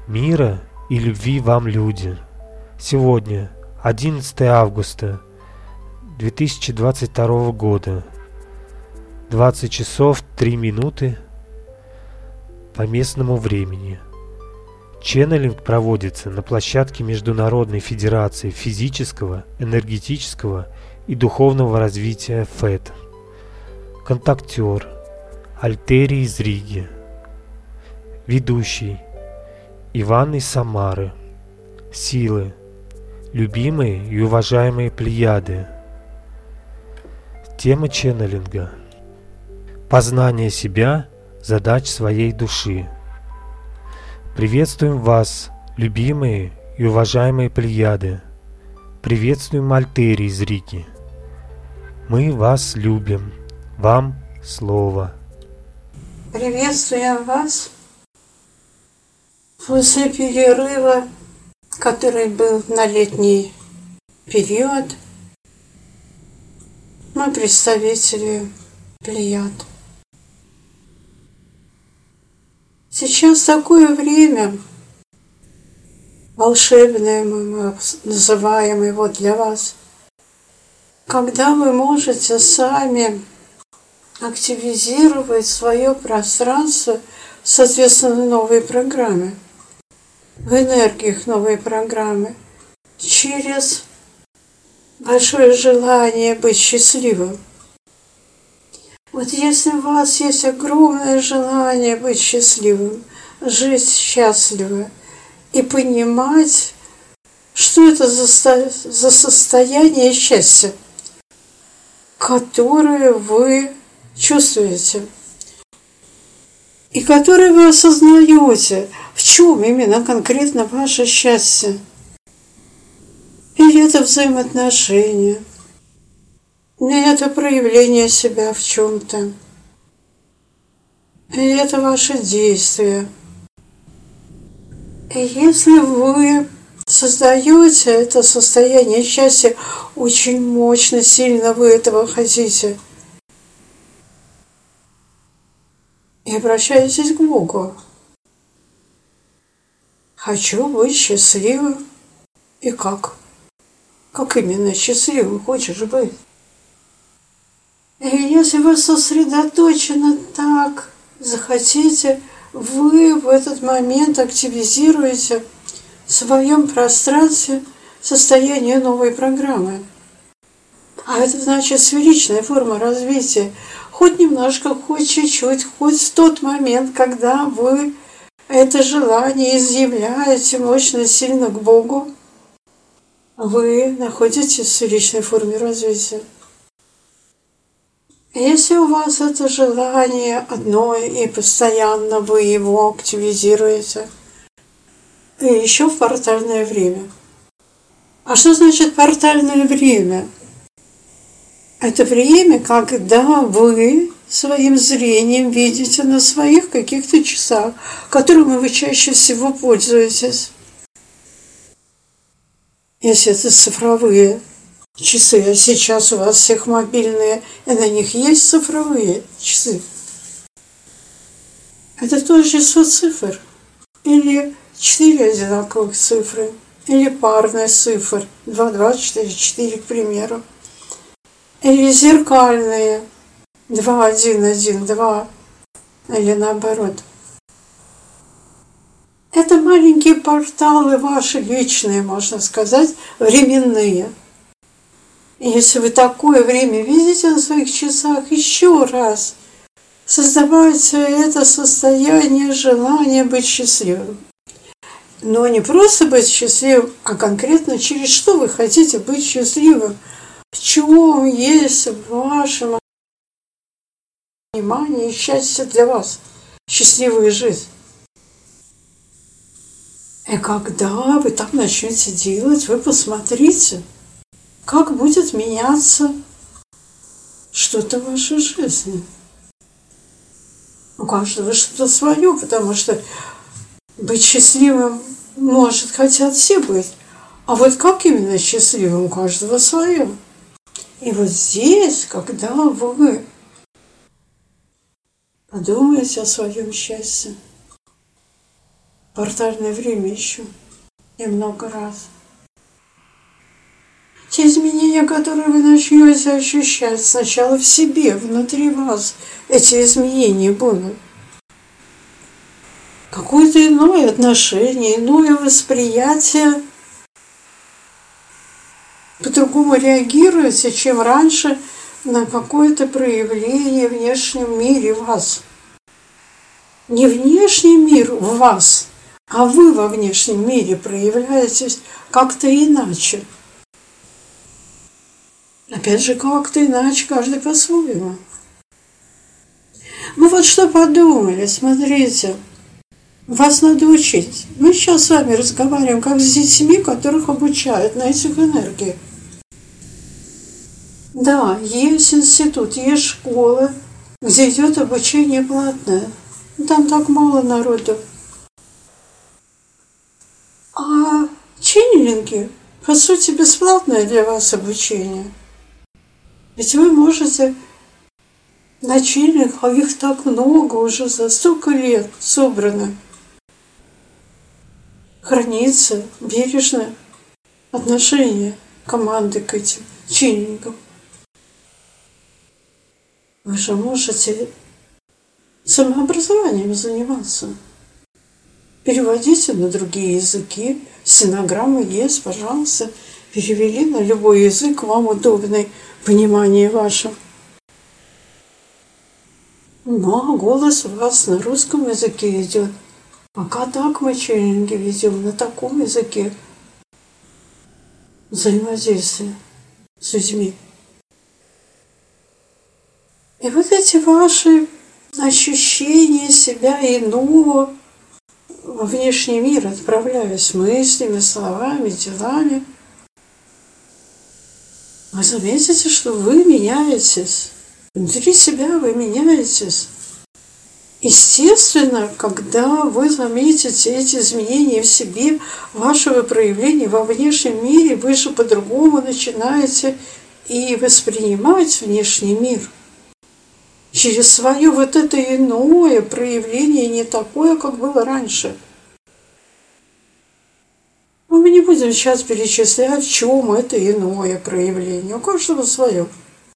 Мира и любви вам, люди. Сегодня, 11 августа 2022 года, 20 часов 3 минуты по местному времени. Ченнелинг проводится на площадке Международной Федерации Физического, Энергетического и Духовного Развития ФЭД. Контактер Альтерий из Риги. Ведущий Иван из Самары. Силы. Любимые и уважаемые плеяды. Тема ченнелинга. Познание себя, задач своей души. Приветствуем вас, любимые и уважаемые плеяды. Приветствуем Альтерий из Риги. Мы вас любим. Вам слово. Приветствуем вас после перерыва, который был на летний период. Мы представители плеяд. Сейчас такое время, волшебное мы называем его для вас, когда вы можете сами активизировать свое пространство, соответственно, новой программе, в энергиях новой программы, через большое желание быть счастливым. Вот если у вас есть огромное желание быть счастливым, жить счастливо и понимать, что это за состояние счастья, которое вы чувствуете и которое вы осознаете, в чем именно конкретно ваше счастье. Или это взаимоотношения, или это проявление себя в чем-то, или это ваши действия. И если вы создаете это состояние счастья очень мощно, сильно вы этого хотите, и обращаетесь к Богу. Хочу быть счастливым. И как? Как именно счастливым хочешь быть? И если вы сосредоточенно так захотите, вы в этот момент активизируете в своем пространстве состояние новой программы. А это значит сферичная форма развития. Хоть немножко, хоть чуть-чуть, хоть в тот момент, когда вы это желание изъявляете мощно, сильно к Богу, вы находитесь в сферичной форме развития. Если у вас это желание одно и постоянно вы его активизируете, и еще в портальное время. А что значит портальное время? Это время, когда вы своим зрением видите на своих каких-то часах, которыми вы чаще всего пользуетесь. Если это цифровые часы, а сейчас у вас всех мобильные, и на них есть цифровые часы. Это тоже число цифр. Или 4 одинаковых цифры. Или парная цифр. 2, 2, 4, 4, к примеру. Или зеркальные. 2, 1, 1, 2. Или наоборот. Это маленькие порталы ваши личные, можно сказать, временные. И если вы такое время видите на своих часах, еще раз создавайте это состояние желания быть счастливым. Но не просто быть счастливым, а конкретно через что вы хотите быть счастливым. В чем есть в вашем понимании счастье для вас, счастливая жизнь. И когда вы там начнете делать, вы посмотрите, как будет меняться что-то в вашей жизни. У каждого что-то свое, потому что быть счастливым может, хотят все быть. А вот как именно счастливым, у каждого свое. И вот здесь, когда вы подумаете о своем счастье, портальное время еще и много раз. Те изменения, которые вы начнете ощущать сначала в себе, внутри вас, эти изменения будут. Какое-то иное отношение, иное восприятие. По-другому реагируете, чем раньше на какое-то проявление в внешнем мире вас. Не внешний мир в вас, а вы во внешнем мире проявляетесь как-то иначе. Опять же, как-то иначе, каждый по-своему. Мы вот что подумали, смотрите, вас надо учить. Мы сейчас с вами разговариваем как с детьми, которых обучают на этих энергиях. Да, есть институт, есть школа, где идет обучение платное. Там так мало народу. А ченнелинги, по сути, бесплатное для вас обучение. Ведь вы можете на ченнелингах, а их так много уже за столько лет собрано, хранится бережно отношение команды к этим ченнелингам. Вы же можете самообразованием заниматься. Переводите на другие языки. Стенограммы есть, пожалуйста. Перевели на любой язык, вам удобный, понимание ваше. Ну, а голос у вас на русском языке идет. Пока так мы ченнелинги ведем, на таком языке взаимодействия с людьми. И вот эти ваши ощущения себя иного во внешний мир, отправляясь мыслями, словами, делами, вы заметите, что вы меняетесь. Внутри себя вы меняетесь. Естественно, когда вы заметите эти изменения в себе, вашего проявления во внешнем мире, вы же по-другому начинаете и воспринимать внешний мир. Через свое вот это иное проявление, не такое, как было раньше. Но мы не будем сейчас перечислять, в чем это иное проявление. У каждого свое.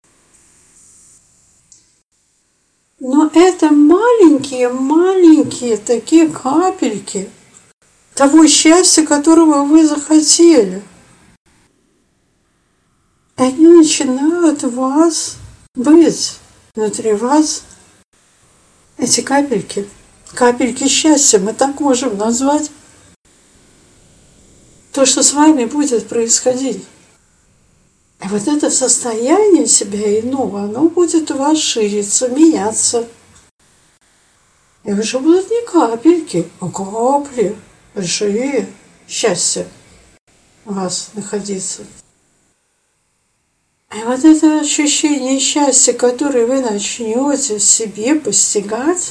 Но это маленькие такие капельки того счастья, которого вы захотели. Они начинают вас быть. Внутри вас эти капельки счастья, мы так можем назвать то, что с вами будет происходить. И вот это состояние себя иного, оно будет у вас шириться, меняться. И уже будут не капельки, а капли, большие счастья у вас находиться. И вот это ощущение счастья, которое вы начнете в себе постигать,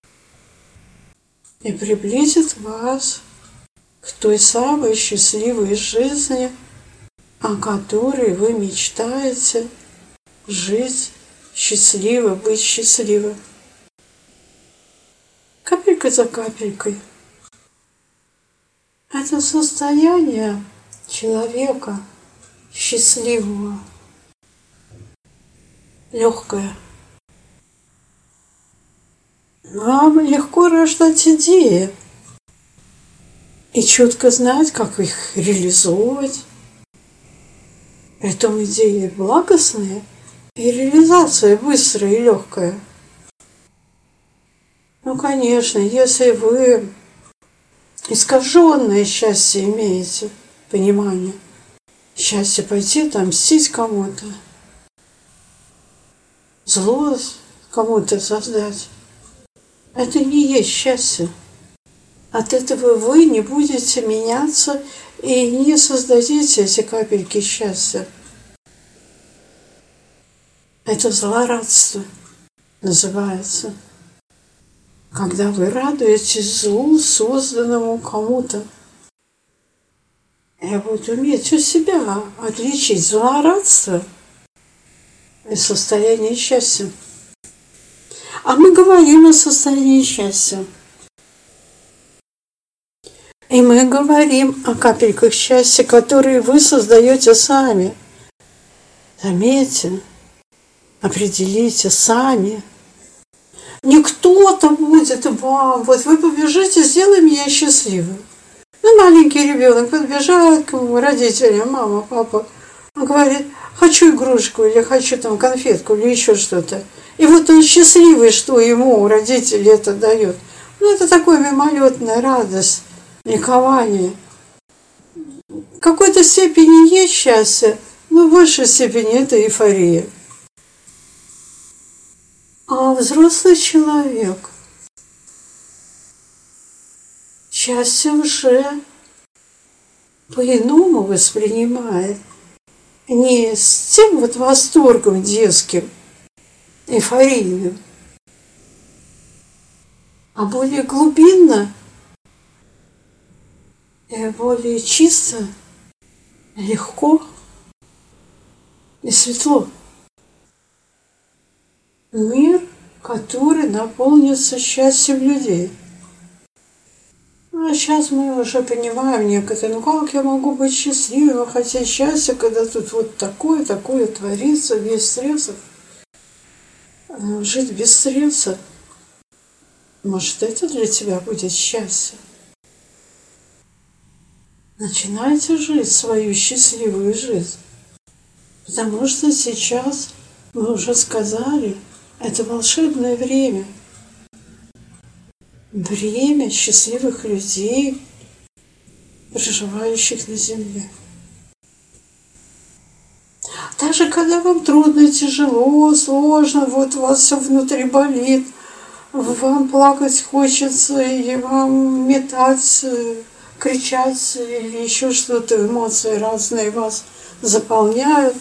и приблизит вас к той самой счастливой жизни, о которой вы мечтаете жить счастливо, быть счастливым. Капелька за капелькой. Это состояние человека счастливого, легкое. Вам легко рождать идеи и четко знать, как их реализовывать. Притом идеи благостные и реализация быстрая и легкая. Ну, конечно, если вы искаженное счастье имеете, понимание, счастье пойти отомстить кому-то, злость кому-то создать, это не есть счастье. От этого вы не будете меняться и не создадите эти капельки счастья. Это злорадство называется. Когда вы радуетесь злу, созданному кому-то. И вот уметь у себя отличить злорадство и состояние счастья. А мы говорим о состоянии счастья. И мы говорим о капельках счастья, которые вы создаете сами. Заметьте, определите сами. Не кто-то будет вам, вот вы побежите, сделай меня счастливым. Ну, маленький ребенок подбежает к родителям, мама, папа, он говорит, хочу игрушку, или хочу там конфетку, или еще что-то. И вот он счастливый, что ему родители это дают. Ну, это такое мимолетная радость, ликование. В какой-то степени есть счастье, но в большей степени это эйфория. А взрослый человек счастье уже по-иному воспринимает. Не с тем вот восторгом детским, эйфорийным, а более глубинно и более чисто, легко и светло. Мир, который наполнится счастьем людей. А сейчас мы уже понимаем некоторые, ну как я могу быть счастливым, хотя счастье, когда тут вот такое творится, без стрессов. Жить без стресса. Может, это для тебя будет счастье? Начинайте жить свою счастливую жизнь. Потому что сейчас, мы уже сказали, это волшебное время. Время счастливых людей, проживающих на земле. Даже когда вам трудно, тяжело, сложно, вот у вас все внутри болит, вам плакать хочется, и вам метать, кричать, или еще что-то, эмоции разные вас заполняют.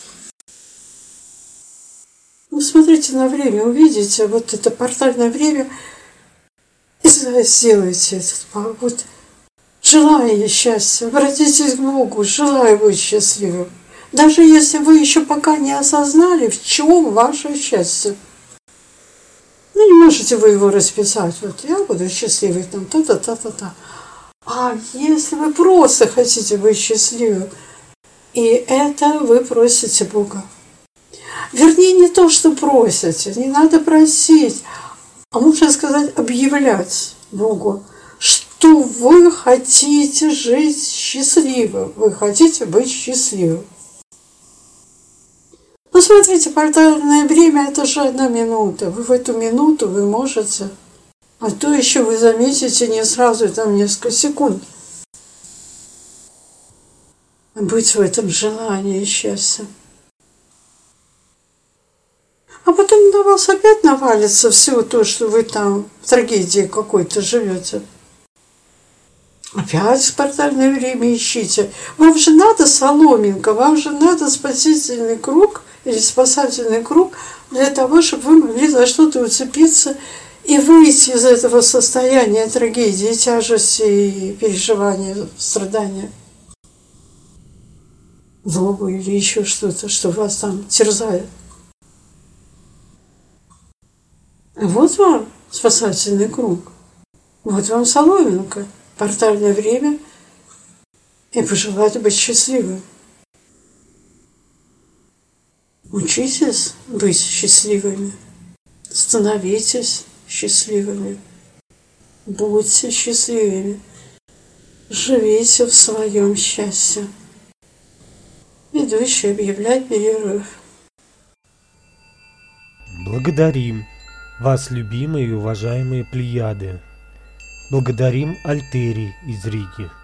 Ну, смотрите на время, увидите, вот это портальное время, и сделайте этот вот желание счастья, обратитесь к Богу, желая быть счастливым. Даже если вы еще пока не осознали, в чем ваше счастье. Ну, не можете вы его расписать. Вот я буду счастливой, там, та-та-та-та-та. А если вы просто хотите быть счастливым, и это вы просите Бога. Вернее, не то, что просите, не надо просить, а можно сказать, объявлять Богу, что вы хотите жить счастливым, вы хотите быть счастливым. Ну, смотрите, портальное время – это же 1 минута. Вы в эту минуту вы можете, а то еще вы заметите не сразу, там несколько секунд, быть в этом желании счастья. А потом на вас опять навалится все то, что вы там в трагедии какой-то живете. Опять в портальное время ищите. Вам же надо соломинка, вам же надо спасительный круг или спасательный круг для того, чтобы вы могли за что-то уцепиться и выйти из этого состояния трагедии, тяжести и переживания, страдания, злобы или еще что-то, что вас там терзает. Вот вам спасательный круг, вот вам соломинка, портальное время и пожелать быть счастливым. Учитесь быть счастливыми, становитесь счастливыми, будьте счастливыми, живите в своем счастье. Ведущий объявляет перерыв. Благодарим вас, любимые и уважаемые плеяды. Благодарим Альтерий из Риги.